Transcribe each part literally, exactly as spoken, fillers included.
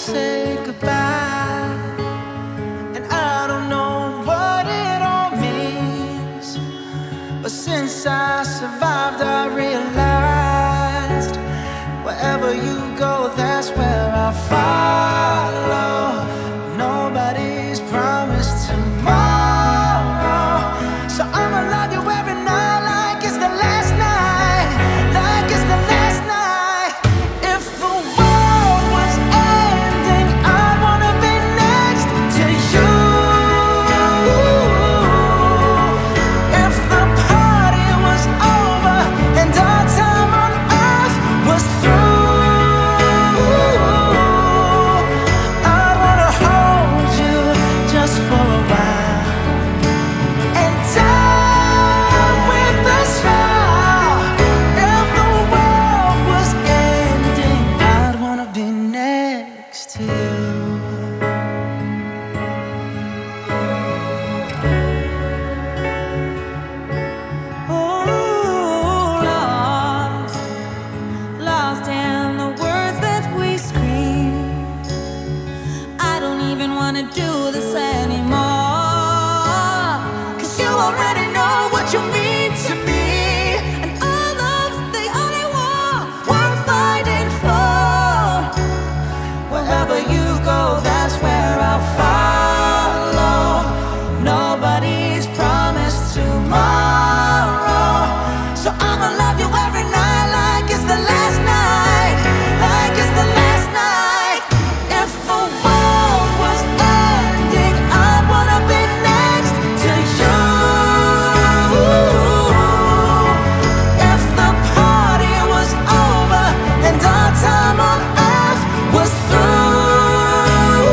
say goodbye, and I don't know what it all means, but since I survived I realized wherever you go, that's where I'll follow. Nobody's promised tomorrow, so I'ma love you every night like it's the last night, like it's the last night. If the world was ending, I'd wanna be next to you. If the party was over and our time on earth was through, I'd wanna hold you just for a while and die with a smile. If the world was ending, I'd wanna be next to you. Oh, lost, lost in the words that we scream. I don't even wanna do this anymore, 'cause you already know what you mean to me, and all love's the only war worth fighting for. Wherever you go, that's where I'll follow. Nobody's promised tomorrow, so I'ma love you every night like it's the last night, like it's the last night. If the world was ending, I'd wanna be next to you. If the party was over and our time on earth was through,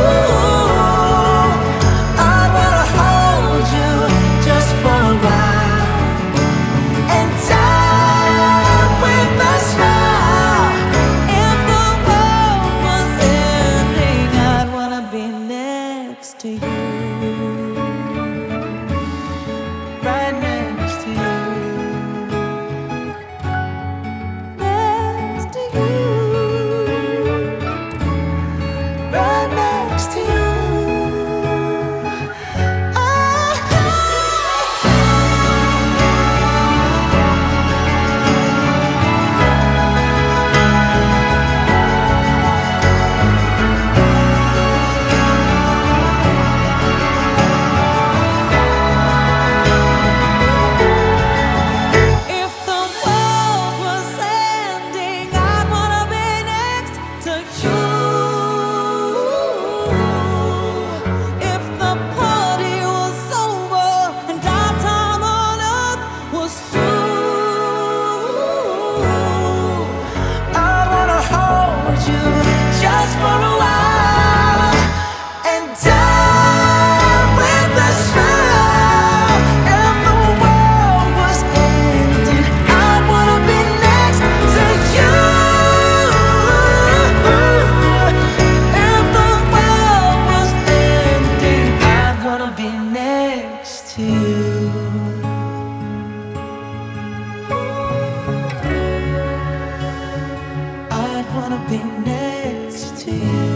I'd wanna hold you just for a while and die with a smile. If the world was ending, I'd wanna be next to you. Right next to you. Next to you. Right next to you. If the world was ending, I'd wanna be next to you. If the party was over and our time on earth was through, I wanna hold you just for a while and die with a smile. If the world was ending, I'd wanna be next to you. If the world was ending, I'd wanna be next to you. I'd wanna be next to you.